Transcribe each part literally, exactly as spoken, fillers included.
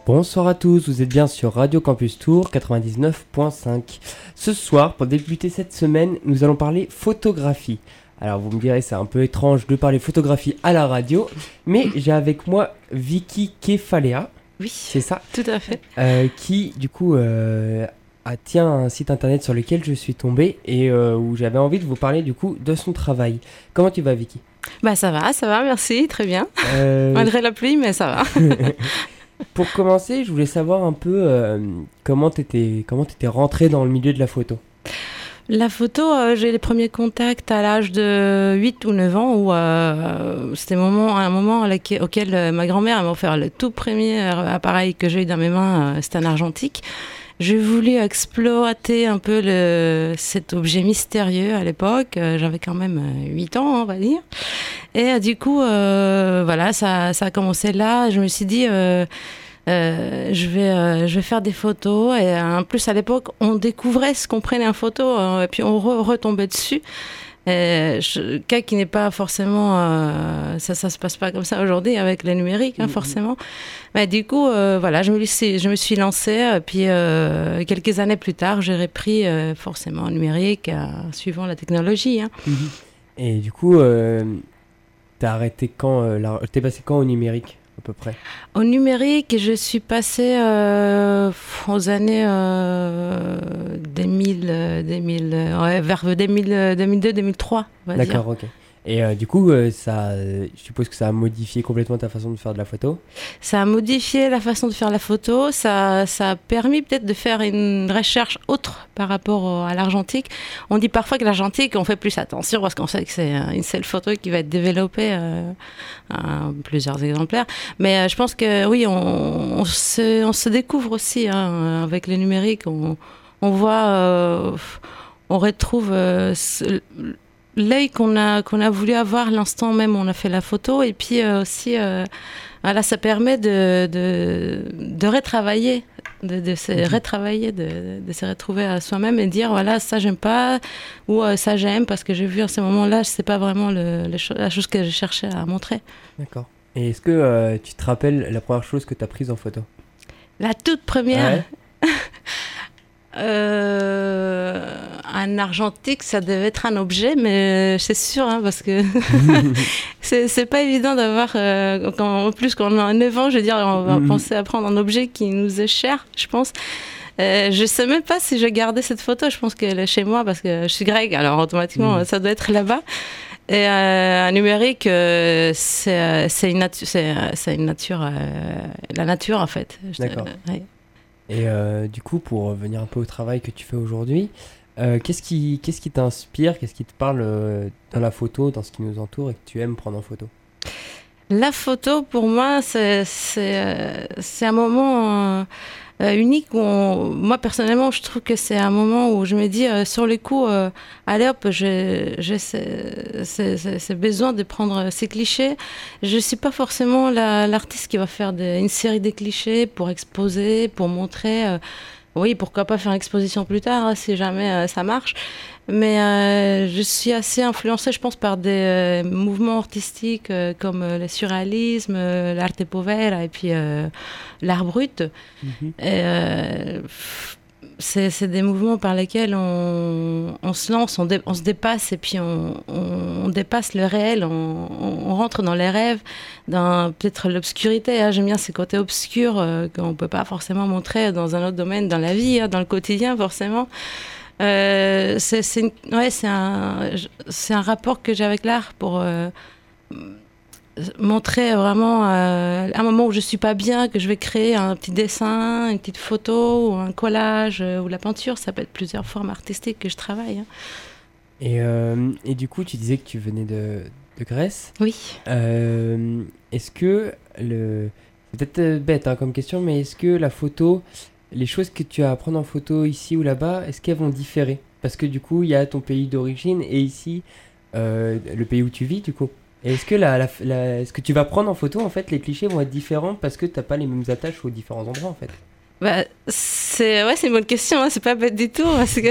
Bonsoir à tous, vous êtes bien sur Radio Campus Tours quatre-vingt-dix-neuf point cinq. Ce soir, pour débuter cette semaine, nous allons parler photographie. Alors vous me direz, c'est un peu étrange de parler photographie à la radio, mais j'ai avec moi Vicky Kefalea. Oui, c'est ça, tout à fait. Euh, qui du coup euh, a, tient un site internet sur lequel je suis tombé et euh, où j'avais envie de vous parler du coup de son travail. Comment tu vas, Vicky ? Bah ça va, ça va, merci, très bien. Euh... Malgré la pluie, mais ça va. Pour commencer, je voulais savoir un peu euh, comment t'étais, comment t'étais rentrée dans le milieu de la photo. La photo, euh, j'ai les premiers contacts à l'âge de huit ou neuf ans où euh, c'était un moment, un moment laquelle, auquel euh, ma grand-mère m'a offert le tout premier appareil que j'ai eu dans mes mains, euh, c'était un argentique. J'ai voulu exploiter un peu le, cet objet mystérieux à l'époque. Euh, j'avais quand même huit ans, on va dire. Et euh, du coup, euh, voilà, ça, ça a commencé là. Je me suis dit, euh, euh, je vais, euh, je vais faire des photos. Et en plus, à l'époque, on découvrait ce qu'on prenait en photo, euh, et puis on re- retombait dessus. Euh, je, cas qui n'est pas forcément euh, ça ça se passe pas comme ça aujourd'hui avec le numérique, hein, mmh. forcément. Mais du coup euh, voilà, je me suis je me suis lancée, puis euh, quelques années plus tard j'ai repris euh, forcément le numérique euh, suivant la technologie, hein. Mmh. Et du coup euh, t'as arrêté quand euh, la... t'es passé quand au numérique à peu près? Au numérique, je suis passée euh, aux années euh, deux mille, deux mille, ouais, vers deux mille, deux mille deux, deux mille trois, on va dire. D'accord, ok. Et euh, du coup, euh, ça, euh, je suppose que ça a modifié complètement ta façon de faire de la photo? Ça a modifié la façon de faire la photo. Ça, ça a permis peut-être de faire une recherche autre par rapport à l'argentique. On dit parfois que l'argentique, on fait plus attention parce qu'on sait que c'est une seule photo qui va être développée euh, à plusieurs exemplaires. Mais euh, je pense que oui, on, on, se, on se découvre aussi, hein, avec les numériques. On, on voit, euh, on retrouve euh, ce, l'œil qu'on a, qu'on a voulu avoir l'instant même où on a fait la photo. Et puis euh, aussi, euh, voilà, ça permet de, de, de retravailler, de, de se mmh. retravailler, de, de se retrouver à soi-même et dire, voilà, ça j'aime pas, ou euh, ça j'aime, parce que j'ai vu à ce moment-là, c'est pas vraiment le, le cho- la chose que je cherchais à montrer. D'accord. Et est-ce que euh, tu te rappelles la première chose que tu as prise en photo? La toute première ouais. Euh, un argentique, ça devait être un objet, mais c'est sûr, hein, parce que c'est, c'est pas évident d'avoir, euh, quand, en plus quand on a neuf ans, je veux dire, on va mm-hmm. penser à prendre un objet qui nous est cher, je pense. Euh, je sais même pas si je gardais cette photo, je pense qu'elle est chez moi parce que je suis grecque, alors automatiquement mm. ça doit être là-bas. Et euh, un numérique, euh, c'est, c'est, une natu- c'est, c'est une nature, euh, la nature en fait. D'accord. Euh, ouais. Et euh, du coup, pour revenir un peu au travail que tu fais aujourd'hui, euh, qu'est-ce qui, qu'est-ce qui t'inspire, qu'est-ce qui te parle euh, dans la photo, dans ce qui nous entoure et que tu aimes prendre en photo? La photo, pour moi, c'est, c'est, euh, c'est un moment euh, unique où, on, moi, personnellement, je trouve que c'est un moment où je me dis, euh, sur le coup, euh, allez hop, j'ai, j'ai ce, ce, ce, ce besoin de prendre ces clichés. Je ne suis pas forcément la, l'artiste qui va faire de, une série de clichés pour exposer, pour montrer... Euh, oui, pourquoi pas faire une exposition plus tard, hein, si jamais euh, ça marche. Mais euh, je suis assez influencée, je pense, par des euh, mouvements artistiques euh, comme euh, le surréalisme, euh, l'arte povera et puis euh, l'art brut. Mm-hmm. Et, euh, c'est, c'est des mouvements par lesquels on, on se lance, on, dé, on se dépasse et puis on, on, on dépasse le réel, on, on, on rentre dans les rêves, dans peut-être l'obscurité. Hein. J'aime bien ces côtés obscurs euh, qu'on ne peut pas forcément montrer dans un autre domaine, dans la vie, hein, dans le quotidien forcément. Euh, c'est, c'est, une, ouais, c'est, un, c'est un rapport que j'ai avec l'art pour euh, montrer vraiment euh, un moment où je ne suis pas bien, que je vais créer un petit dessin, une petite photo ou un collage euh, ou la peinture. Ça peut être plusieurs formes artistiques que je travaille. Hein. Et, euh, et du coup, tu disais que tu venais de, de Grèce. Oui. Euh, est-ce que, le, c'est peut-être bête hein, comme question, mais est-ce que la photo... les choses que tu as à prendre en photo ici ou là-bas, est-ce qu'elles vont différer? Parce que du coup, il y a ton pays d'origine et ici, euh, le pays où tu vis, du coup. Et est-ce que la, la, la, ce que tu vas prendre en photo, en fait, les clichés vont être différents parce que tu n'as pas les mêmes attaches aux différents endroits, en fait? Bah, c'est ouais, c'est une bonne question, hein, c'est pas bête du tout parce que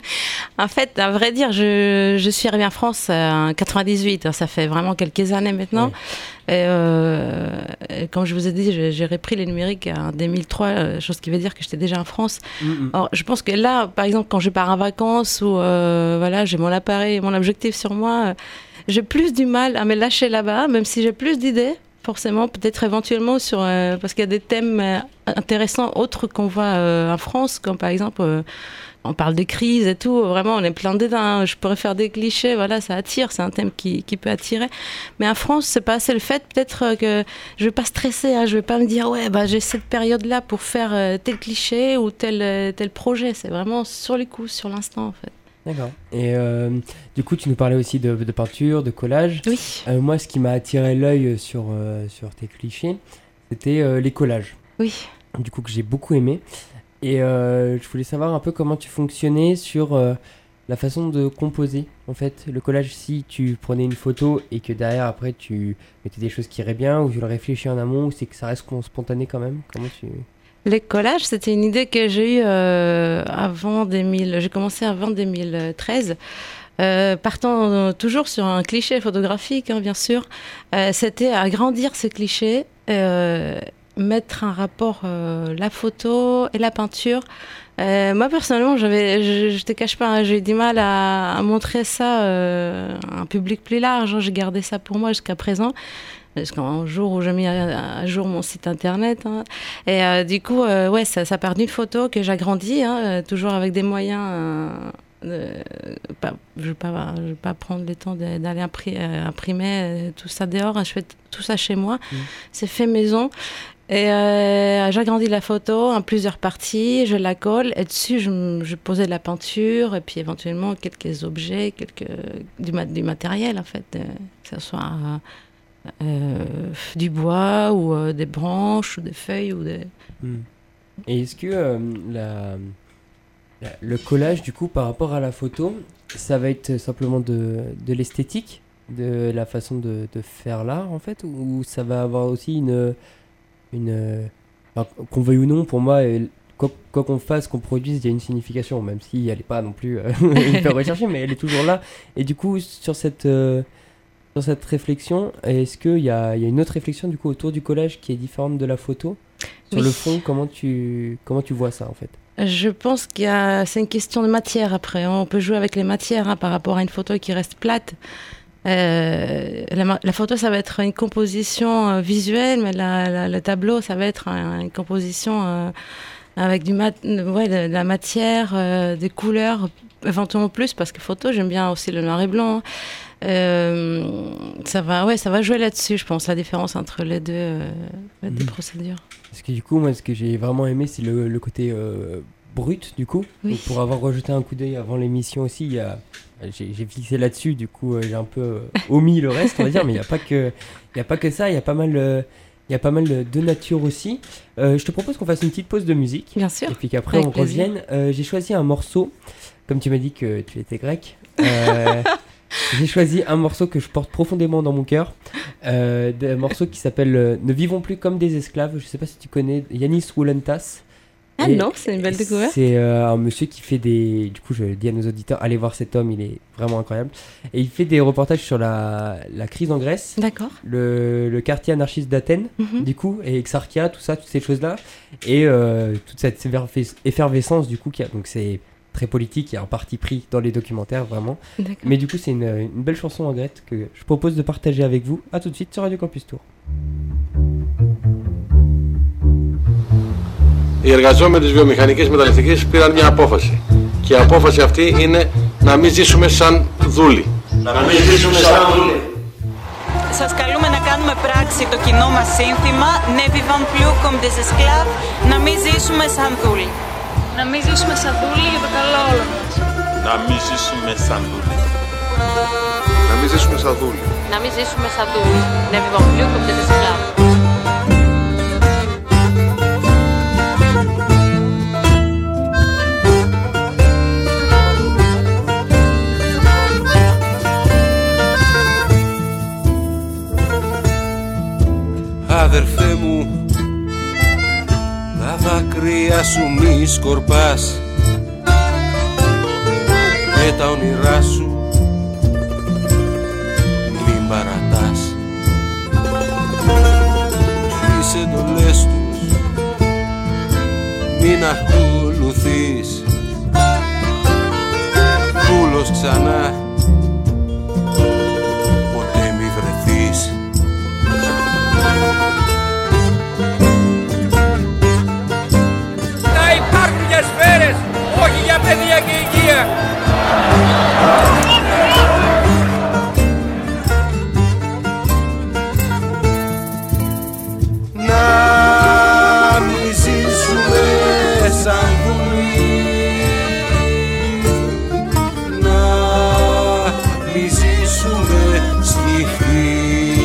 en fait, à vrai dire, je, je suis arrivée en France en quatre-vingt-dix-huit, hein, ça fait vraiment quelques années maintenant. Ouais. Et, euh, et comme je vous ai dit, j'ai, j'ai repris les numériques en deux mille trois, chose qui veut dire que j'étais déjà en France. Mm-hmm. Alors, je pense que là, par exemple, quand je pars en vacances ou euh, voilà, j'ai mon appareil, mon objectif sur moi, euh, j'ai plus du mal à me lâcher là-bas, même si j'ai plus d'idées. Forcément, peut-être éventuellement sur euh, parce qu'il y a des thèmes euh, intéressants autres qu'on voit euh, en France, comme par exemple euh, on parle de crise et tout. Vraiment, on est plein dedans. Hein. Je pourrais faire des clichés. Voilà, ça attire. C'est un thème qui, qui peut attirer. Mais en France, c'est pas assez le fait. Peut-être que je vais pas stresser. Hein. Je vais pas me dire ouais, bah j'ai cette période-là pour faire euh, tel cliché ou tel euh, tel projet. C'est vraiment sur les coups, sur l'instant en fait. D'accord. Et euh, du coup, tu nous parlais aussi de, de peinture, de collage. Oui. Euh, moi, ce qui m'a attiré l'œil sur, euh, sur tes clichés, c'était euh, les collages. Oui. Du coup, que j'ai beaucoup aimé. Et euh, je voulais savoir un peu comment tu fonctionnais sur euh, la façon de composer. En fait, le collage, si tu prenais une photo et que derrière, après, tu mettais des choses qui iraient bien, ou tu le réfléchis en amont, ou c'est que ça reste spontané quand même. Comment tu... Les collages, c'était une idée que j'ai eue euh, avant deux mille. J'ai commencé avant deux mille treize. Euh, partant euh, toujours sur un cliché photographique, hein, bien sûr. Euh, c'était agrandir ces clichés, euh, mettre en rapport euh, la photo et la peinture. Euh, moi, personnellement, j'avais, je, je te cache pas, hein, j'ai eu du mal à, à montrer ça euh, à un public plus large. Hein, j'ai gardé ça pour moi jusqu'à présent. Jusqu'un jour où j'ai mis à jour mon site internet. Hein. Et euh, du coup, euh, ouais, ça, ça part d'une photo que j'agrandis, hein, euh, toujours avec des moyens. Euh, euh, pas, je ne vais, vais pas prendre le temps de, d'aller impri- euh, imprimer euh, tout ça dehors. Je fais t- tout ça chez moi. Mmh. C'est fait maison. Et euh, j'agrandis la photo en plusieurs parties, je la colle. Et dessus, je, je posais de la peinture et puis éventuellement quelques objets, quelques, du, mat- du matériel, en fait, euh, que ce soit... Euh, Euh, du bois ou euh, des branches ou des feuilles ou des... Mmh. Et est-ce que euh, la, la, le collage du coup par rapport à la photo, ça va être simplement de, de l'esthétique, de la façon de, de faire l'art en fait, ou ça va avoir aussi une, une enfin, qu'on veuille ou non, pour moi quoi, quoi qu'on fasse, qu'on produise, il y a une signification, même si elle n'est pas non plus euh, hyper recherchée, mais elle est toujours là. Et du coup sur cette euh, Sur cette réflexion, est-ce qu'il y a, y a une autre réflexion du coup autour du collage qui est différente de la photo ? Sur oui. le fond, comment tu, comment tu vois ça en fait ? Je pense qu'il y a, c'est une question de matière après. On peut jouer avec les matières hein, par rapport à une photo qui reste plate. Euh, la, la photo, ça va être une composition euh, visuelle, mais la, la, le tableau, ça va être un, une composition euh, avec du mat- ouais, de, de la matière, euh, des couleurs, éventuellement plus, parce que photo, j'aime bien aussi le noir et blanc. Hein. Euh, ça va, ouais, ça va jouer là-dessus, je pense, la différence entre les deux, euh, les deux mmh. procédures. Parce que du coup, moi, ce que j'ai vraiment aimé, c'est le, le côté euh, brut, du coup. Oui. Donc, pour avoir rejeté un coup d'œil avant l'émission aussi, il y a, j'ai, j'ai fixé là-dessus, du coup, euh, j'ai un peu euh, omis le reste, on va dire, mais il n'y a pas que, il y a pas que ça, il y a pas mal, euh, il y a pas mal de nature aussi. Euh, je te propose qu'on fasse une petite pause de musique. Bien sûr. Et puis qu'après, avec on plaisir. revienne. Euh, j'ai choisi un morceau, comme tu m'as dit que tu étais grec. Euh, J'ai choisi un morceau que je porte profondément dans mon cœur, euh, un morceau qui s'appelle euh, « Ne vivons plus comme des esclaves ». Je ne sais pas si tu connais Yannis Woulentas. Ah et non, c'est une belle découverte. C'est euh, un monsieur qui fait des... Du coup, je dis à nos auditeurs, allez voir cet homme, il est vraiment incroyable. Et il fait des reportages sur la, la crise en Grèce. D'accord. Le, le quartier anarchiste d'Athènes, mm-hmm. du coup, et Exarchia, tout ça, toutes ces choses-là. Et euh, toute cette effervescence, du coup, qu'il y a. Donc c'est... très politique, il y a un parti pris dans les documentaires vraiment. D'accord. Mais du coup c'est une, une belle chanson en grec que je propose de partager avec vous. À tout de suite sur Radio Campus Tour. Οι εργαζόμενοι της βιομηχανικής μεταλλευτικής πήραν μια απόφαση. Και η απόφαση αυτή είναι να μην ζήσουμε σαν δούλοι. Να μην ζήσουμε σαν δούλοι. Σας καλούμε να κάνουμε πράξη το κοινό μας σύνθημα Ne vivons plus comme des esclaves, να μην ζήσουμε σαν δούλοι. Να μην ζήσουμε σαν δούλοι για το καλό όλων μας. Να μην ζήσουμε σαν δούλοι. Να μην ζήσουμε σαν δούλοι. Να μην ζήσουμε σαν δούλοι. Ne vivons plus comme des esclaves. Αδερφέ μου, δάκρυα σου μη σκορπάς και τα όνειρά σου μην παρατάς. Τις εντολές τους μην ακολουθείς, φούλος ξανά ποτέ μη βρεθείς. Να υπάρχουν για σφαίρες, όχι για παιδεία και υγεία. Να μη ζήσουμε σαν δουλή, να μη ζήσουμε σκυφτή,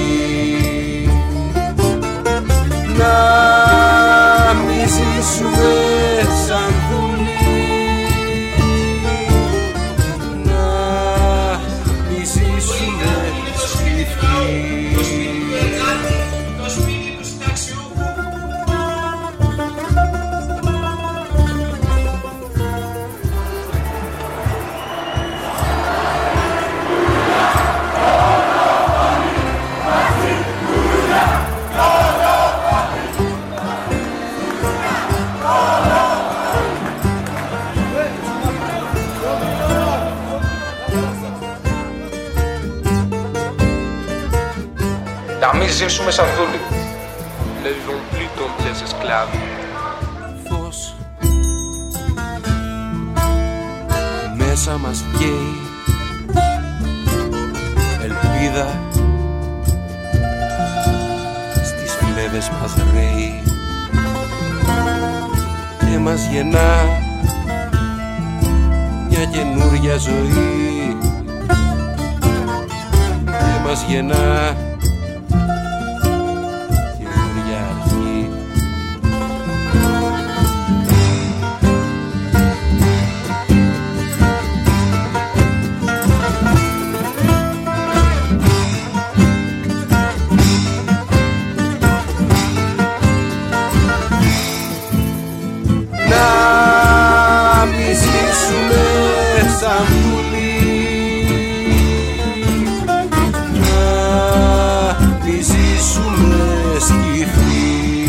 να μη ζήσουμε σαν δουλή, να μη ζήσουμε σκυφτή. Να μην ζήσουμε σαν δούλοι. Ne vivons plus comme des esclaves. Φως μέσα μας καίει, ελπίδα στις φλέβες μας ρέει και μας γεννά μια καινούρια ζωή και μας γεννά καινούρια αρχή. Να μη ζήσουμε σαν πουλί, να μη ζήσουμε σκυφτή,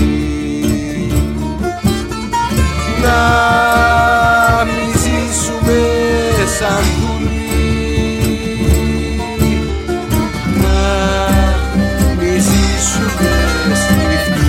να μη ζήσουμε σαν πουλί, να μη ζήσουμε σκυφτή.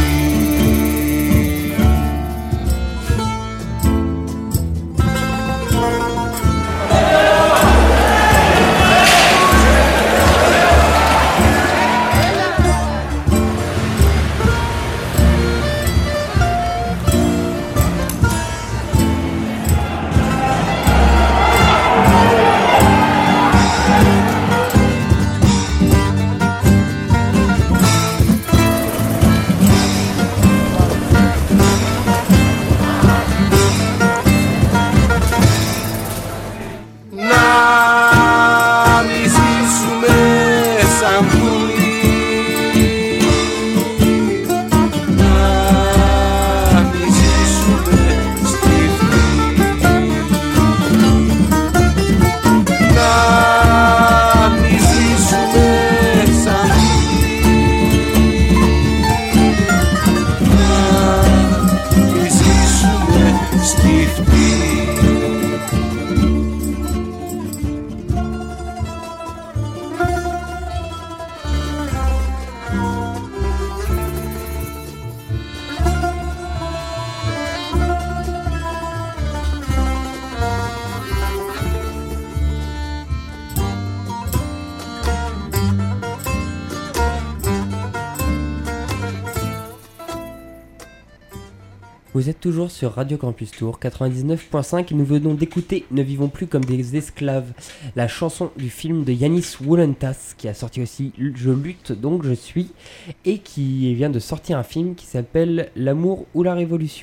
Vous êtes toujours sur Radio Campus Tour quatre-vingt-dix-neuf point cinq et nous venons d'écouter Ne vivons plus comme des esclaves, la chanson du film de Yanis Woulentas qui a sorti aussi Je lutte donc je suis et qui vient de sortir un film qui s'appelle L'amour ou la révolution.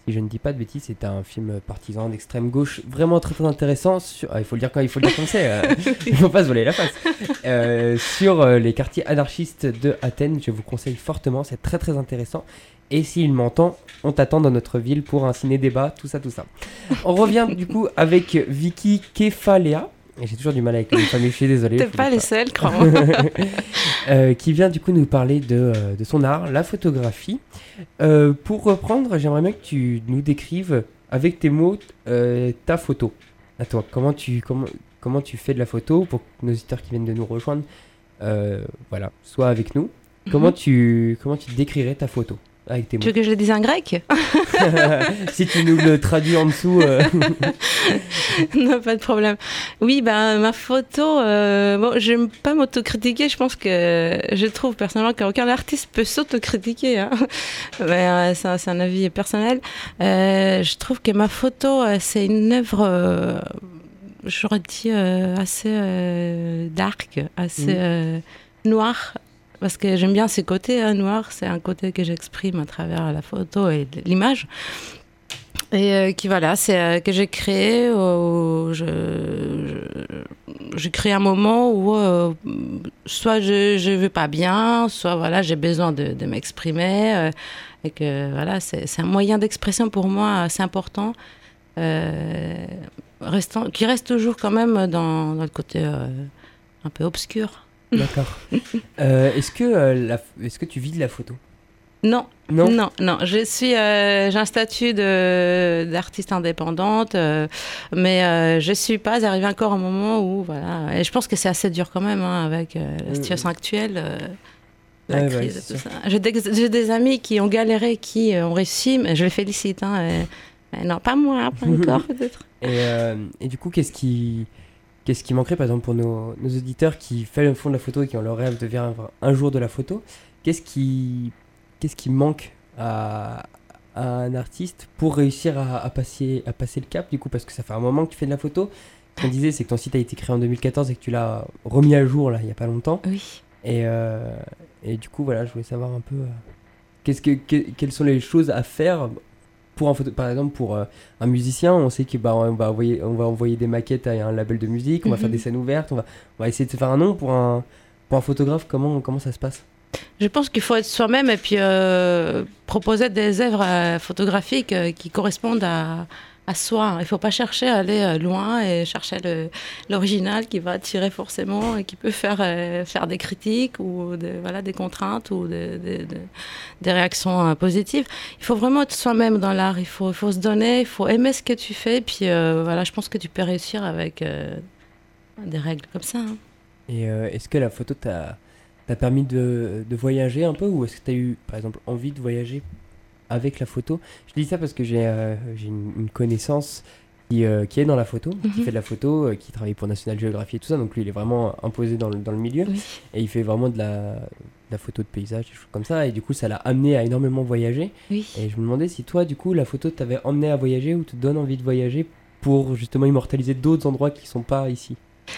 si je ne dis pas de bêtises, c'est un film partisan d'extrême gauche, vraiment très très intéressant. Sur... Ah, il faut le dire quand il faut le dire comme c'est. Euh... il ne faut pas se voler la face. Euh, sur euh, les quartiers anarchistes de Athènes, je vous conseille fortement, c'est très très intéressant. Et s'il m'entend, on t'attend dans notre ville pour un ciné-débat, tout ça, tout ça. On revient du coup avec Vicky Kefalea. Et j'ai toujours du mal avec les familles, je suis désolé. T'es pas les seuls, crois-moi. euh, qui vient du coup nous parler de, euh, de son art, la photographie. Euh, pour reprendre, j'aimerais bien que tu nous décrives avec tes mots euh, ta photo. À toi, comment tu, comment, comment tu fais de la photo pour que nos auditeurs qui viennent de nous rejoindre, euh, voilà, soient avec nous. Mm-hmm. Comment tu, comment tu décrirais ta photo avec tes mots? Tu veux que je le dise en grec? Si tu nous le traduis en dessous. Euh... Non, pas de problème. Oui, ben, ma photo, euh, bon, j'aime pas m'autocritiquer. Je pense que je trouve personnellement qu'aucun artiste peut s'autocritiquer. Hein. Mais euh, c'est, un, c'est un avis personnel. Euh, je trouve que ma photo, euh, c'est une œuvre, euh, j'aurais dit, euh, assez euh, dark, assez mmh. euh, noire. Parce que j'aime bien ces côtés hein, noirs, c'est un côté que j'exprime à travers la photo et l'image. Et euh, qui voilà, c'est euh, que j'ai créé, euh, je, je, j'ai créé un moment où euh, soit je je vais pas bien, soit voilà j'ai besoin de, de m'exprimer euh, et que voilà c'est c'est un moyen d'expression pour moi assez important, euh, restant qui reste toujours quand même dans dans le côté euh, un peu obscur. D'accord. euh, est-ce que euh, la, est-ce que tu vis de la photo? Non, non, non, non. Je suis, euh, j'ai un statut de d'artiste indépendante, euh, mais euh, je suis pas arrivée encore au moment où voilà. Et je pense que c'est assez dur quand même hein, avec euh, la situation mmh. actuelle, euh, la ouais, crise, ouais, et tout ça. J'ai des, j'ai des amis qui ont galéré, qui ont réussi, mais je les félicite. Hein, et, mais non, pas moi, pas encore peut-être. Et, euh, et du coup, qu'est-ce qui Qu'est-ce qui manquerait, par exemple, pour nos, nos auditeurs qui font de la photo et qui ont le rêve de vivre un jour de la photo? Qu'est-ce qui, qu'est-ce qui manque à, à un artiste pour réussir à, à, passer, à passer le cap, du coup? Parce que ça fait un moment que tu fais de la photo. Ce qu'on disait, c'est que ton site a été créé en deux mille quatorze et que tu l'as remis à jour, là, il n'y a pas longtemps. Oui. Et, euh, et du coup, voilà, je voulais savoir un peu... Euh, qu'est-ce que, que, quelles sont les choses à faire pour un photo, par exemple pour euh, un musicien, on sait que bah on va envoyer on va envoyer des maquettes à un label de musique, on mm-hmm. va faire des scènes ouvertes, on va on va essayer de se faire un nom. Pour un pour un photographe, comment comment ça se passe? Je pense qu'il faut être soi-même et puis euh, proposer des œuvres euh, photographiques euh, qui correspondent à à soi. Il ne faut pas chercher à aller loin et chercher le, l'original qui va attirer forcément et qui peut faire, euh, faire des critiques ou de, voilà, des contraintes ou de, de, de, des réactions euh, positives. Il faut vraiment être soi-même dans l'art. Il faut, il faut se donner, il faut aimer ce que tu fais. Puis euh, voilà, je pense que tu peux réussir avec euh, des règles comme ça. Hein. Et euh, est-ce que la photo t'a, t'a permis de, de voyager un peu, ou est-ce que tu as eu, par exemple, envie de voyager avec la photo? Je dis ça parce que j'ai, euh, j'ai une, une connaissance qui, euh, qui est dans la photo, mm-hmm. qui fait de la photo, euh, qui travaille pour National Geographic et tout ça, donc lui il est vraiment imposé dans le, dans le milieu, oui. Et il fait vraiment de la, de la photo de paysage, des choses comme ça, et du coup ça l'a amené à énormément voyager, oui. Et je me demandais si toi du coup la photo t'avait emmené à voyager ou te donne envie de voyager pour justement immortaliser d'autres endroits qui sont pas ici.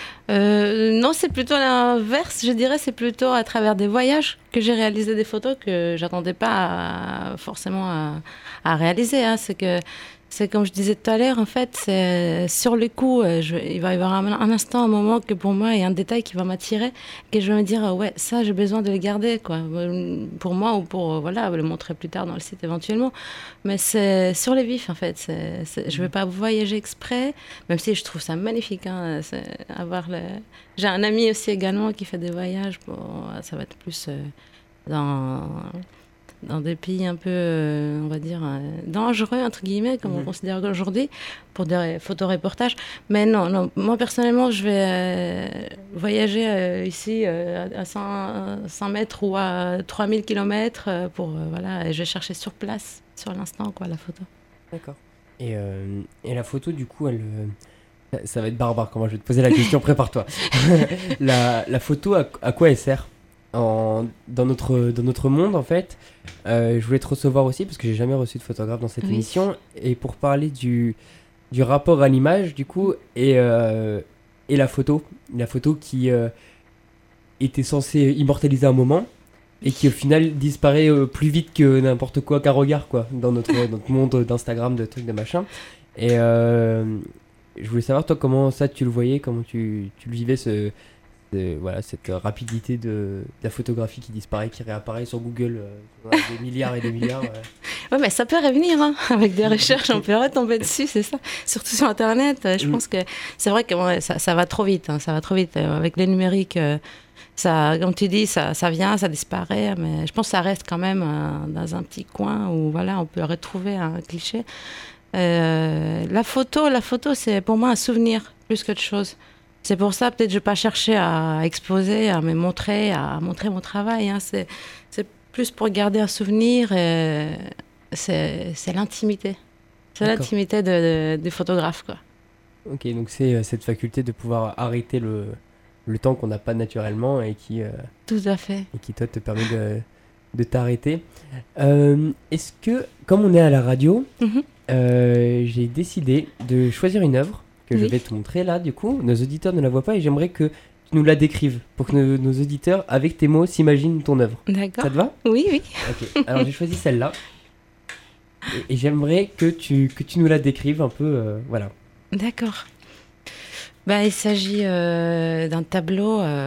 Euh, non, c'est plutôt l'inverse, je dirais, c'est plutôt à travers des voyages que j'ai réalisé des photos que j'attendais pas à, forcément à, à réaliser. Hein. C'est que, c'est comme je disais tout à l'heure, en fait, c'est sur le coup, je, il va y avoir un, un instant, un moment que pour moi, il y a un détail qui va m'attirer, que je vais me dire, ouais, ça, j'ai besoin de le garder, quoi, pour moi ou pour, voilà, le montrer plus tard dans le site éventuellement. Mais c'est sur les vifs, en fait. C'est, c'est, je ne vais pas voyager exprès, même si je trouve ça magnifique. Hein, c'est avoir le... J'ai un ami aussi également qui fait des voyages. Bon, ça va être plus euh, dans, dans des pays un peu, euh, on va dire, euh, dangereux, entre guillemets, comme mmh. on considère aujourd'hui, pour des photoreportages. Mais non, non, moi, personnellement, je vais euh, voyager euh, ici euh, à cent mètres ou à trois mille kilomètres euh, pour, euh, voilà, et je vais chercher sur place, sur l'instant, quoi, la photo. D'accord. Et, euh, et la photo, du coup, elle... Euh... Ça va être barbare comment je vais te poser la question, prépare-toi. la, la photo, à, à quoi elle sert en, dans, notre, dans notre monde, en fait? euh, Je voulais te recevoir aussi, parce que j'ai jamais reçu de photographe dans cette oui. émission, et pour parler du, du rapport à l'image, du coup, et, euh, et la photo. La photo qui euh, était censée immortaliser un moment. et qui au final disparaît euh, plus vite que n'importe quoi qu'un regard, quoi, dans notre, notre monde d'Instagram, de trucs, de machin. Et euh, je voulais savoir, toi, comment ça tu le voyais, comment tu, tu le vivais, ce, ce, voilà, cette rapidité de, de la photographie qui disparaît, qui réapparaît sur Google, euh, des milliards et des milliards. Ouais. Ouais, mais ça peut revenir, hein. Avec des recherches, on peut retomber dessus, c'est ça. Surtout sur Internet, je pense que c'est vrai que ouais, ça, ça va trop vite, hein, ça va trop vite. Avec les numériques, euh, ça, comme tu dis, ça, ça vient, ça disparaît, mais je pense que ça reste quand même euh, dans un petit coin où voilà, on peut retrouver un cliché. Euh, la photo, la photo, c'est pour moi un souvenir plus qu'autre chose. C'est pour ça, peut-être, je ne vais pas chercher à exposer, à me montrer, à montrer mon travail. Hein. C'est, c'est plus pour garder un souvenir. Et c'est, c'est l'intimité. C'est D'accord. l'intimité de, de, du photographe, quoi. Ok, donc c'est euh, cette faculté de pouvoir arrêter le, le temps qu'on n'a pas naturellement et qui, euh, Tout à fait. Et qui, toi, te permet de, de t'arrêter. Euh, est-ce que, comme on est à la radio, mm-hmm. euh, j'ai décidé de choisir une œuvre que oui. je vais te montrer là, du coup. Nos auditeurs ne la voient pas et j'aimerais que tu nous la décrives pour que nos, nos auditeurs, avec tes mots, s'imaginent ton œuvre. D'accord. Ça te va ? Oui, oui. Ok, alors j'ai choisi celle-là. Et, et j'aimerais que tu, que tu nous la décrives un peu, euh, voilà. D'accord. Bah, il s'agit euh, d'un tableau euh,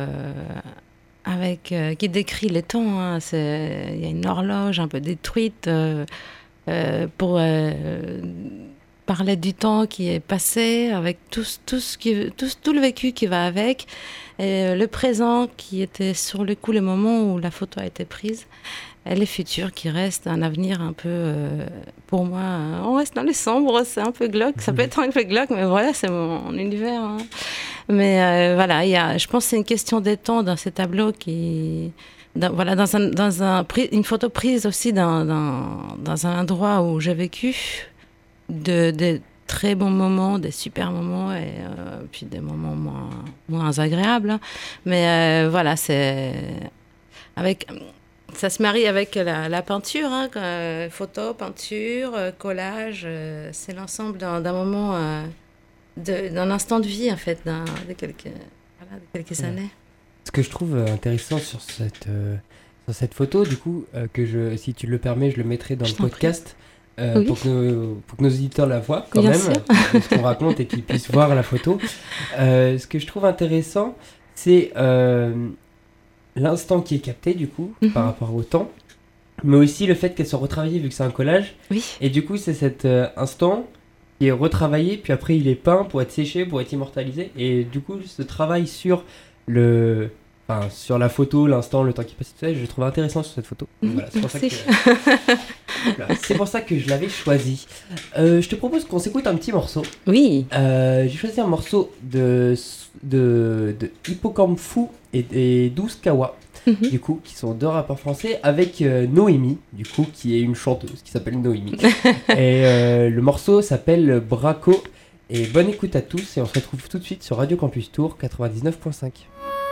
avec, euh, qui décrit les temps. Hein. C'est, il y a une horloge un peu détruite euh, euh, pour euh, parler du temps qui est passé, avec tout, tout, ce qui, tout, tout le vécu qui va avec, et le présent qui était sur le coup le moment où la photo a été prise. Et les futurs qui restent, un avenir un peu, euh, pour moi, euh, on reste dans les sombres, c'est un peu glauque, ça peut être un peu glauque, mais voilà, c'est mon, mon univers. Hein. Mais euh, voilà, y a, je pense que c'est une question des temps dans ces tableaux qui... Dans, voilà, dans, un, dans un, une photo prise aussi dans, dans, dans un endroit où j'ai vécu, de, de très bons moments, des super moments, et euh, puis des moments moins, moins agréables. Hein. Mais euh, voilà, c'est... Avec... Ça se marie avec la, la peinture, hein, euh, photo, peinture, euh, collage. Euh, c'est l'ensemble d'un, d'un moment, euh, de, d'un instant de vie, en fait, d'un, de quelques, voilà, de quelques ouais. années. Ce que je trouve intéressant sur cette, euh, sur cette photo, du coup, euh, que je, si tu le permets, je le mettrai dans je le podcast euh, oui. pour, que nos, pour que nos auditeurs la voient quand Bien même, euh, ce qu'on raconte et qu'ils puissent voir la photo. Euh, ce que je trouve intéressant, c'est... Euh, l'instant qui est capté, du coup, mm-hmm. par rapport au temps, mais aussi le fait qu'elle soit retravaillée, vu que c'est un collage. Oui. Et du coup, c'est cet euh, instant qui est retravaillé, puis après, il est peint pour être séché, pour être immortalisé. Et du coup, ce travail sur, le... enfin, sur la photo, l'instant, le temps qui passe, tout ça, je le trouve intéressant sur cette photo. Donc, voilà, c'est, pour ça que... voilà, c'est pour ça que je l'avais choisi. Euh, je te propose qu'on s'écoute un petit morceau. Oui. Euh, j'ai choisi un morceau de, de, de Hippocampe Fou et, et douze Kawa, mm-hmm. du coup, qui sont deux rappeurs français, avec euh, Noémie, du coup, qui est une chanteuse qui s'appelle Noémie. Et euh, le morceau s'appelle Braco. Et bonne écoute à tous, et on se retrouve tout de suite sur Radio Campus Tour quatre-vingt-dix-neuf virgule cinq.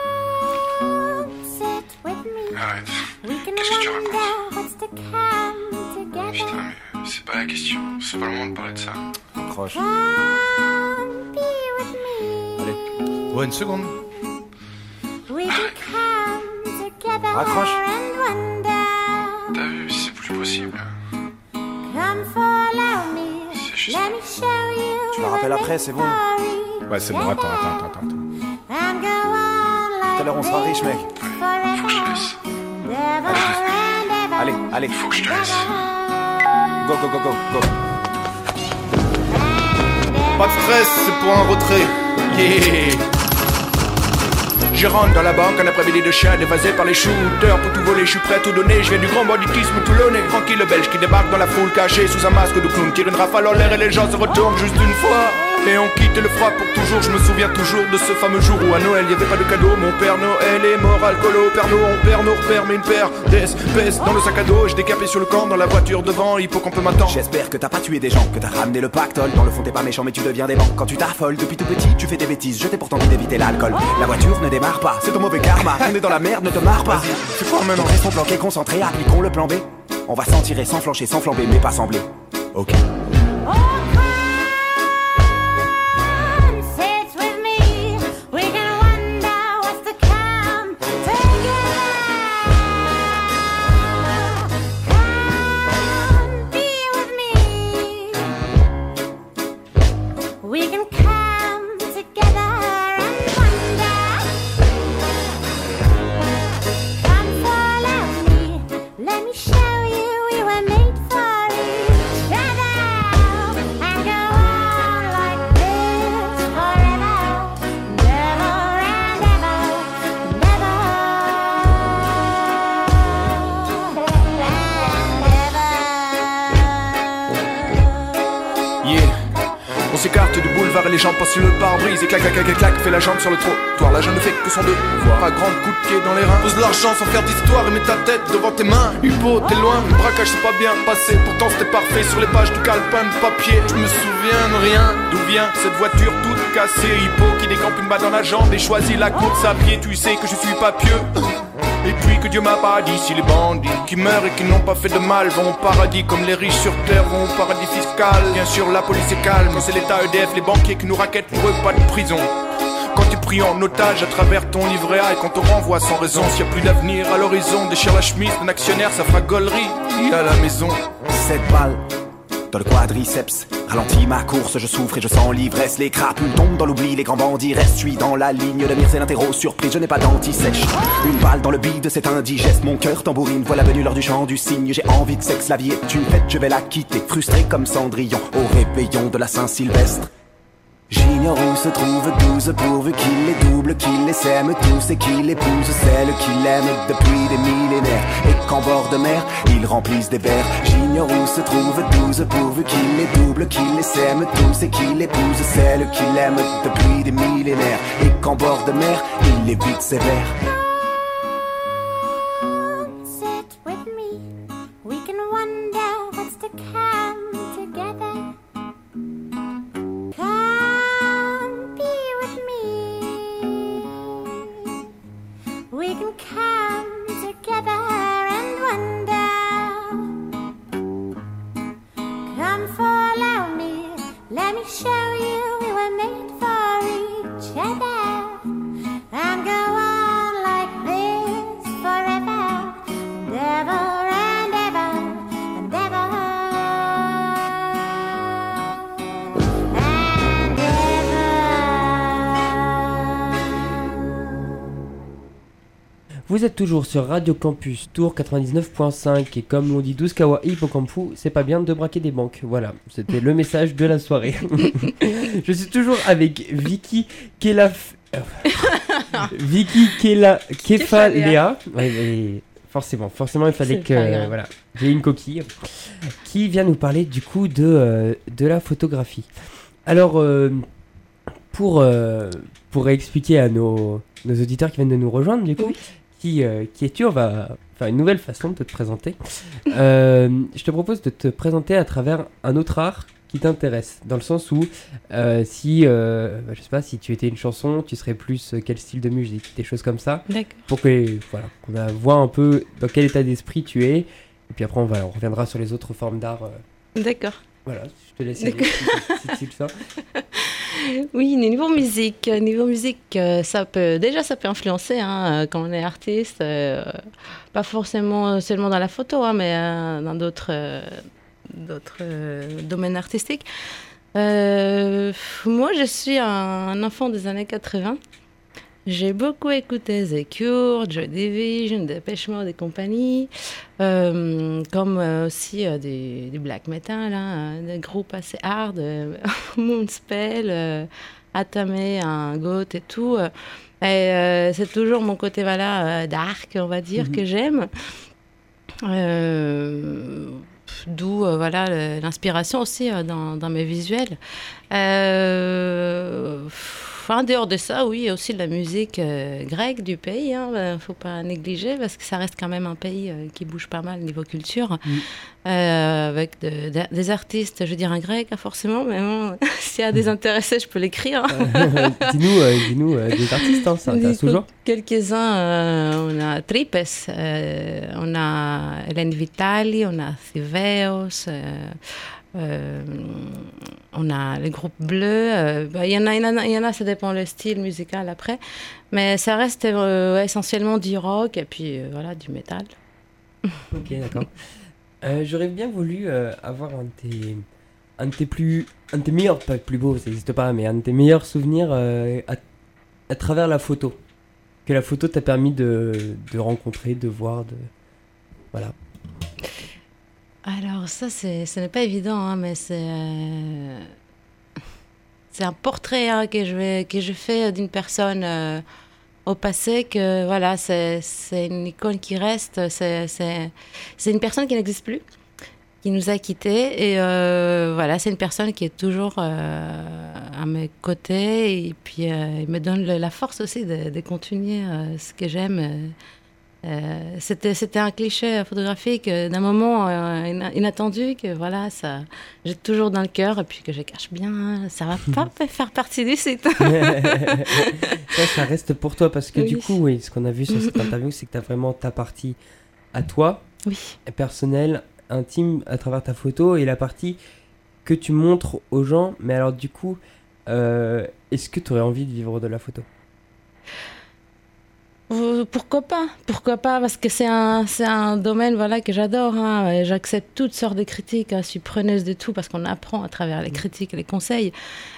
Arrête. Qu'est-ce que tu racontes? Putain, mais c'est pas la question. C'est pas le moment de parler de ça. Accroche. Allez. Ouais, une seconde. Arrête. Accroche. T'as vu, c'est plus possible. C'est juste... Tu la rappelles après, c'est bon. Ouais, c'est bon, attends, attends, attends, attends. Tout à l'heure, on sera riche, mec. Allez, faut que je te laisse. Allez, allez. Faut que je te laisse. Go, go, go, go, go. Pas de stress, c'est pour un retrait. Yeah. Je rentre dans la banque un après-midi de chien dévasé par les shooters. Pour tout voler, je suis prêt à tout donner. Je viens du grand banditisme toulonnais. Tranquille le belge qui débarque dans la foule cachée sous un masque de clown. Tire une rafale en l'air et les gens se retournent juste une fois. Et on quitte le froid pour toujours. Je me souviens toujours de ce fameux jour où à Noël il y avait pas de cadeau. Mon père Noël est mort, alcoolo, perno. On perd nos repères, mais une paire d'espèces dans le sac à dos. Je décapé sur le camp dans la voiture devant. Hippocampe m'attend. J'espère que t'as pas tué des gens, que t'as ramené le pactole. Dans le fond t'es pas méchant mais tu deviens dément. Quand tu t'affoles depuis tout petit tu fais des bêtises. Je t'ai pourtant dit d'éviter l'alcool. La voiture ne démarre pas, c'est ton mauvais karma. On est dans la merde, ne te marre pas. Vas-y, c'est quoi maintenant? Restons planqués, concentrés, appliquons le plan B. On va s'en tirer sans flancher, sans flamber, mais pas sembler. Ok. s'écarte du boulevard et les gens passent sur le pare-brise. Et clac, clac, clac, clac, fait la jambe sur le trottoir. La jeune ne fait que son devoir, à grands coups de pied dans les reins. Pose de l'argent sans faire d'histoire et mets ta tête devant tes mains. Hugo, t'es loin, le braquage s'est pas bien passé. Pourtant c'était parfait sur les pages du calepin de papier. Je me souviens de rien, d'où vient cette voiture toute cassée. Hippo qui décampe une balle dans la jambe et choisit la course à pied. Tu sais que je suis pas pieux. Et puis que Dieu m'a pas dit si les bandits qui meurent et qui n'ont pas fait de mal vont au paradis comme les riches sur terre vont au paradis fiscal. Bien sûr la police est calme, c'est l'état E D F, les banquiers qui nous raquettent, pour eux pas de prison. Quand t'es pris en otage à travers ton livret A et qu'on te renvoie sans raison, s'il y a plus d'avenir à l'horizon, déchire la chemise d'un actionnaire, ça fera gaulerie à la maison. Cette balle dans le quadriceps ralentit ma course, je souffre et je sens l'ivresse. Les crapules tombent dans l'oubli, les grands bandits restent. Je suis dans la ligne de mire, c'est l'interro surprise, je n'ai pas d'anti-sèche. Une balle dans le bide, c'est indigeste. Mon cœur tambourine, voilà venue l'heure du chant du cygne. J'ai envie de sexe, la vie est une fête, je vais la quitter. Frustré comme Cendrillon au réveillon de la Saint-Sylvestre. J'ignore où se trouvent douze pourvu qu'il les double, qu'il les sème tous et qu'il épouse celle qu'il aime depuis des millénaires. Et qu'en bord de mer, ils remplissent des verres. J'ignore où se trouvent douze pourvu qu'il les double, qu'il les sème tous et qu'il épouse celle qu'il aime depuis des millénaires. Et qu'en bord de mer, il les vide ses verres. Sit with me, we can wonder what's to come together. We can come together and wonder. Come follow me, let me show you we were made for each other. And go on like this forever, and ever and ever and ever and Vous êtes toujours sur Radio Campus Tours quatre-vingt-dix-neuf point cinq et comme l'on dit douze kawaii Hippocampus, c'est pas bien de braquer des banques. Voilà, c'était le message de la soirée. Je suis toujours avec Vicky Kelaf... Vicky Kela... Kefalea. Ouais, mais forcément, forcément il fallait que... Euh, voilà, j'ai une coquille. Qui vient nous parler du coup de, euh, de la photographie. Alors, euh, pour, euh, pour expliquer à nos, nos auditeurs qui viennent de nous rejoindre, du coup... Oui. Qui, euh, qui es-tu ? On va faire une nouvelle façon de te présenter. Euh, je te propose de te présenter à travers un autre art qui t'intéresse, dans le sens où euh, si, euh, je sais pas, si tu étais une chanson, tu serais plus euh, quel style de musique, des choses comme ça. D'accord. Pour que, voilà, qu'on voit un peu dans quel état d'esprit tu es. Et puis après, on, va, on reviendra sur les autres formes d'art. Euh. D'accord. Voilà, je te laisse aller, si, si, si tu le sens. Oui, niveau musique, niveau musique, ça peut déjà ça peut influencer hein, quand on est artiste, euh, pas forcément seulement dans la photo, hein, mais euh, dans d'autres euh, d'autres euh, domaines artistiques. Euh, moi, je suis un enfant des années quatre-vingts. J'ai beaucoup écouté The Cure, Joy Division, Depeche Mode et compagnie, euh, comme euh, aussi euh, des, des black metal, hein, des groupes assez hard, euh, Moonspell, euh, Atame, un goth et tout. Euh, et euh, c'est toujours mon côté voilà, euh, dark, on va dire, mm-hmm. que j'aime. Euh, D'où euh, voilà, l'inspiration aussi euh, dans, dans mes visuels. Euh, en dehors de ça, oui, il y a aussi de la musique euh, grecque du pays. Il hein, ne faut pas négliger parce que ça reste quand même un pays euh, qui bouge pas mal niveau culture. Mm. Euh, avec de, de, des artistes, je veux dire un grec, hein, forcément, mais bon, s'il y a des intéressés, je peux l'écrire. Euh, dis-nous euh, dis-nous euh, des artistes, hein, ça intéresse toujours. Quelques-uns, euh, on a Tripes, euh, on a Hélène Vitali, on a Thiveos, euh, euh, on a les groupes bleus. Euh, bah, y en a, y en a, y en a, ça dépend le style musical après, mais ça reste euh, essentiellement du rock et puis euh, voilà, du métal. Ok, d'accord. Euh, j'aurais bien voulu euh, avoir un de tes, un de tes plus, un de tes meilleurs, pas plus beau, ça n'existe pas, mais un de tes meilleurs souvenirs euh, à, à travers la photo. Que la photo t'a permis de, de rencontrer, de voir, de... Voilà. Alors ça, c'est, ce n'est pas évident, hein, mais c'est, euh, c'est un portrait hein, que, je vais, que je fais d'une personne euh, au passé, que voilà, c'est, c'est une icône qui reste, c'est, c'est, c'est une personne qui n'existe plus. qui nous a quittés. Et euh, voilà, c'est une personne qui est toujours euh, à mes côtés. Et puis, euh, il me donne le, la force aussi de, de continuer euh, ce que j'aime. Euh, c'était, c'était un cliché photographique euh, d'un moment euh, inattendu que voilà, ça, j'ai toujours dans le cœur et puis que je cache bien. Ça va pas faire partie du site. Ça, ça reste pour toi parce que Oui. du coup, oui, ce qu'on a vu sur cette interview, c'est que tu as vraiment ta partie à toi, oui. personnelle, intime à travers ta photo et la partie que tu montres aux gens. Mais alors du coup, euh, est-ce que tu aurais envie de vivre de la photo ? Euh, Pourquoi pas? Pourquoi pas? Parce que c'est un, c'est un domaine voilà, que j'adore. Hein. Et j'accepte toutes sortes de critiques. Hein. Je suis preneuse de tout parce qu'on apprend à travers les critiques et les conseils.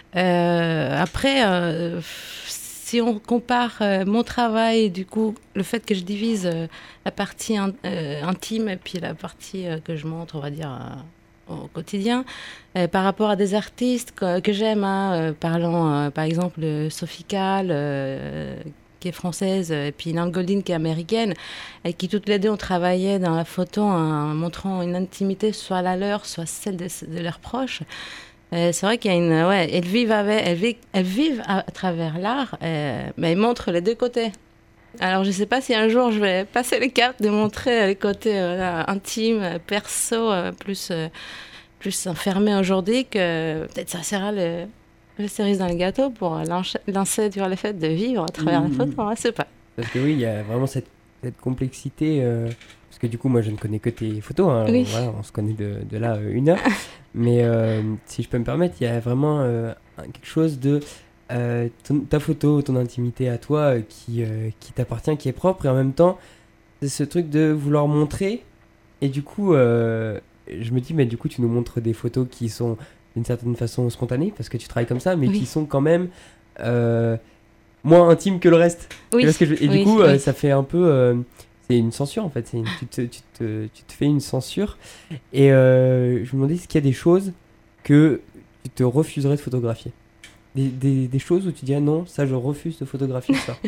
Euh, après, euh, si on compare euh, mon travail, du coup, le fait que je divise euh, la partie in- euh, intime et puis la partie euh, que je montre, on va dire, euh, au quotidien, euh, par rapport à des artistes que, que j'aime, hein, euh, parlant euh, par exemple de Sophie Calle, euh, qui est française, et puis Nan Goldin qui est américaine, et qui toutes les deux ont travaillé dans la photo en montrant une intimité, soit la leur, soit celle de, de leurs proches. Euh, c'est vrai qu'il y a une... Ouais, elles vivent, avec, elles vivent, elles vivent à, à travers l'art, euh, mais elles montrent les deux côtés. Alors, je ne sais pas si un jour je vais passer les cartes de montrer les côtés euh, là, intimes, perso, euh, plus, euh, plus enfermés aujourd'hui, que peut-être ça sera le... le cerise dans le gâteau pour lancer, lancer sur le fait de vivre à travers Mmh. la photo, on ne sait pas. Parce que oui, il y a vraiment cette, cette complexité. Euh, parce que du coup, moi, je ne connais que tes photos. Hein, Oui. voilà, on se connaît de, de là euh, une heure. Mais euh, si je peux me permettre, il y a vraiment euh, un- quelque chose de euh, ton- ta photo, ton intimité à toi euh, qui, euh, qui t'appartient, qui est propre. Et en même temps, c'est ce truc de vouloir montrer. Et du coup, euh, je me dis, mais du coup, tu nous montres des photos qui sont d'une certaine façon spontanées, parce que tu travailles comme ça, mais Oui. qui sont quand même euh, moins intimes que le reste. Oui. Tu vois ce que je veux- Et Oui, du coup, euh, oui. ça fait un peu... euh, c'est une censure, en fait. C'est une- tu, te, tu, te, tu te fais une censure. Et euh, je me demandais, est-ce qu'il y a des choses que tu te refuserais de photographier ? Des, des, des choses où tu dirais, non, ça, je refuse de photographier ça.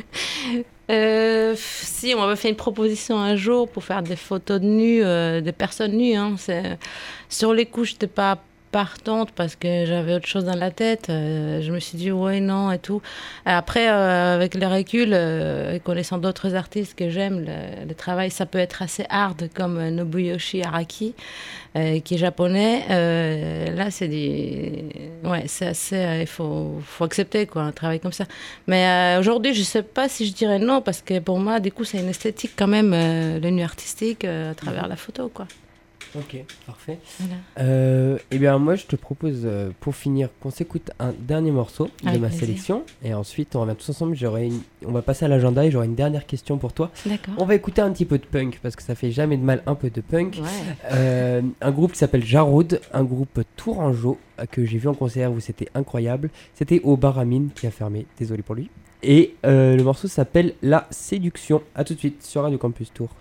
Euh, si, on m'avait fait une proposition un jour pour faire des photos de nus, euh, de personnes nues. Hein. C'est... Sur les coups, je n'étais pas partante parce que j'avais autre chose dans la tête. Euh, je me suis dit, ouais, non, et tout. Après, euh, avec le recul, euh, et connaissant d'autres artistes que j'aime, le, le travail, ça peut être assez hard, comme euh, Nobuyoshi Araki, euh, qui est japonais. Euh, là, c'est du... Ouais, c'est assez... Il faut, faut accepter, quoi, un travail comme ça. Mais euh, aujourd'hui, je ne sais pas si je dirais non, parce que pour moi, du coup, c'est une esthétique quand même, euh, le nu artistique, euh, à travers la photo, quoi. Ok, parfait. Voilà. Euh, eh bien, moi, je te propose, euh, pour finir, qu'on s'écoute un dernier morceau de Avec ma plaisir. sélection. Et ensuite, on revient tous ensemble. J'aurai une- On va passer à l'agenda et j'aurai une dernière question pour toi. D'accord. On va écouter un petit peu de punk, parce que ça fait jamais de mal un peu de punk. Ouais. Euh, un groupe qui s'appelle Jarod, un groupe tourangeau euh, que j'ai vu en concert où c'était incroyable. C'était au Baramine qui a fermé, désolé pour lui. Et euh, le morceau s'appelle La Séduction. A tout de suite sur Radio Campus Tour.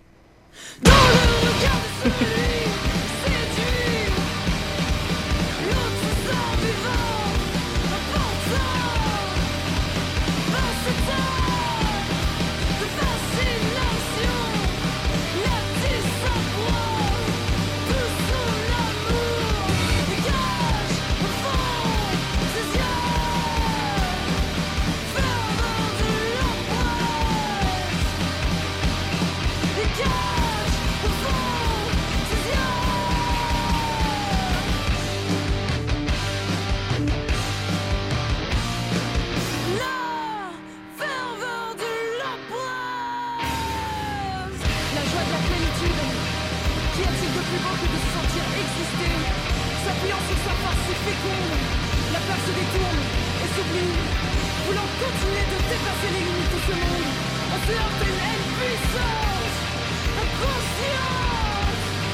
La joie de la plénitude. Qu'y a-t-il de plus beau que de se sentir exister, s'appuyant sur sa force si féconde? La peur se détourne et s'oublie, voulant continuer de dépasser les limites de ce monde. On se heurte à une haine puissante, inconsciente.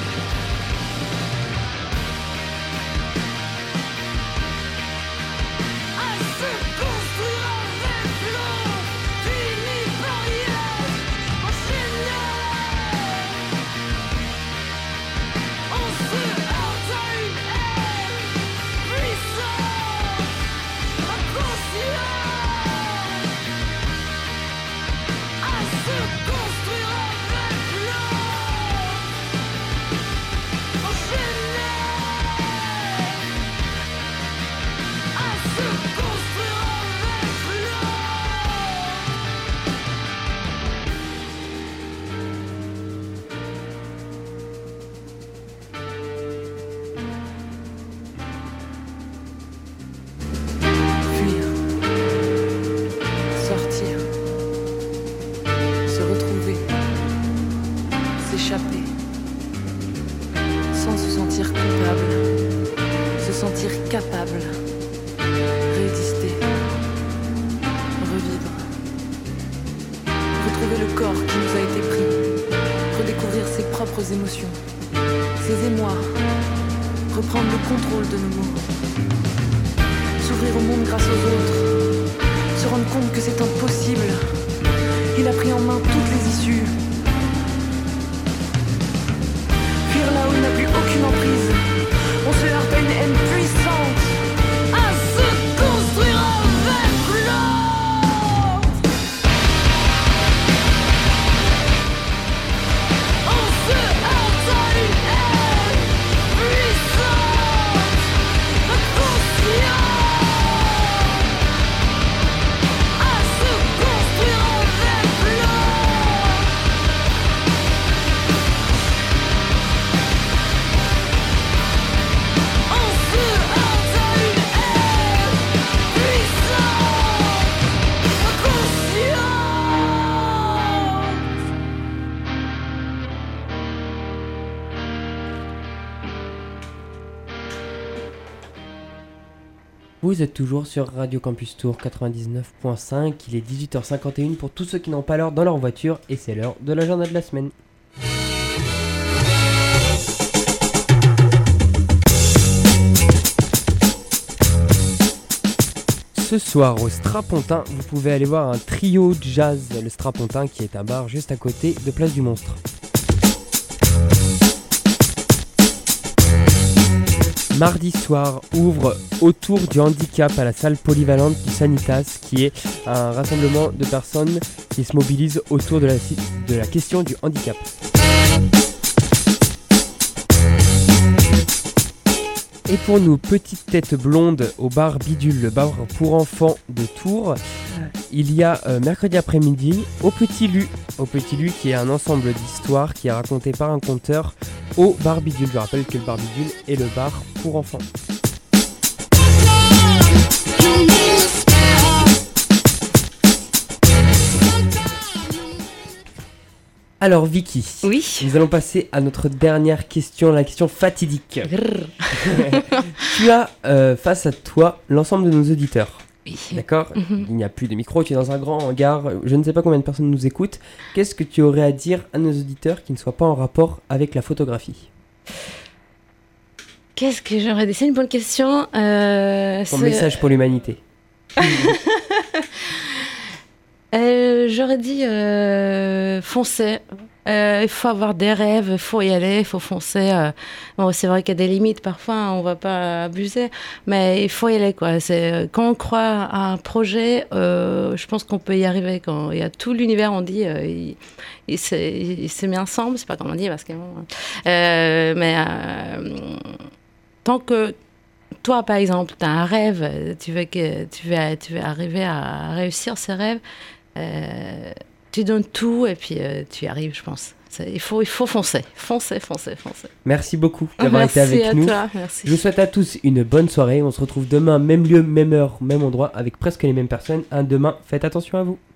À se construire avec l'eau, fini par rien enchaîné. On se heurte à une haine puissante, inconsciente. À se construire avec s'échapper, sans se sentir coupable, se sentir capable, réexister, revivre, retrouver le corps qui nous a été pris, redécouvrir ses propres émotions, ses émois, reprendre le contrôle de nos mots, s'ouvrir au monde grâce aux autres, se rendre compte que c'est impossible. Il a pris en main toutes les issues. Fuir là où il n'a plus aucune emprise. On se heurte à une haine puissante. À se construire avec l'autre. On se heurte à une haine puissante. Inconscient. À se construire avec Vous êtes toujours sur Radio Campus Tour quatre-vingt-dix-neuf point cinq, il est dix-huit heures cinquante et une pour tous ceux qui n'ont pas l'heure dans leur voiture et c'est l'heure de l'agenda de la semaine. Ce soir au Strapontin, vous pouvez aller voir un trio jazz, le Strapontin qui est un bar juste à côté de Place du Monstre. Mardi soir ouvre autour du handicap à la salle polyvalente du Sanitas, qui est un rassemblement de personnes qui se mobilisent autour de la, de la question du handicap. Et pour nous, petites têtes blondes au bar Bidule, le bar pour enfants de Tours, il y a euh, mercredi après-midi au Petit Lu, au Petit Lu qui est un ensemble d'histoires qui est raconté par un conteur au bar Bidule. Je rappelle que le bar Bidule est le bar pour enfants. Alors Vicky, oui. Nous allons passer à notre dernière question, la question fatidique. Tu as euh, face à toi l'ensemble de nos auditeurs. Oui. D'accord. Mm-hmm. Il n'y a plus de micro, tu es dans un grand hangar, je ne sais pas combien de personnes nous écoutent. Qu'est-ce que tu aurais à dire à nos auditeurs qui ne soient pas en rapport avec la photographie ? Qu'est-ce que j'aurais dit ? C'est une bonne question. Euh, Ton c'est... message pour l'humanité. Euh, j'aurais dit euh, foncer. Euh, il faut avoir des rêves, il faut y aller, il faut foncer. Euh. Bon, c'est vrai qu'il y a des limites parfois, hein, on va pas abuser, mais il faut y aller, quoi. C'est, quand on croit à un projet, euh, je pense qu'on peut y arriver. Quand il y a tout l'univers, on dit, euh, il, il, s'est, il s'est mis ensemble, c'est pas comme on dit, parce que bon, euh, mais euh, tant que toi, par exemple, tu as un rêve, tu veux, que, tu, veux, tu veux arriver à réussir ces rêves, euh, tu donnes tout et puis euh, tu y arrives, je pense. C'est, il, faut, il faut foncer, foncer, foncer, foncer. Merci beaucoup d'avoir merci été avec à nous. Toi, merci. Je vous souhaite à tous une bonne soirée. On se retrouve demain, même lieu, même heure, même endroit, avec presque les mêmes personnes. Un demain, faites attention à vous.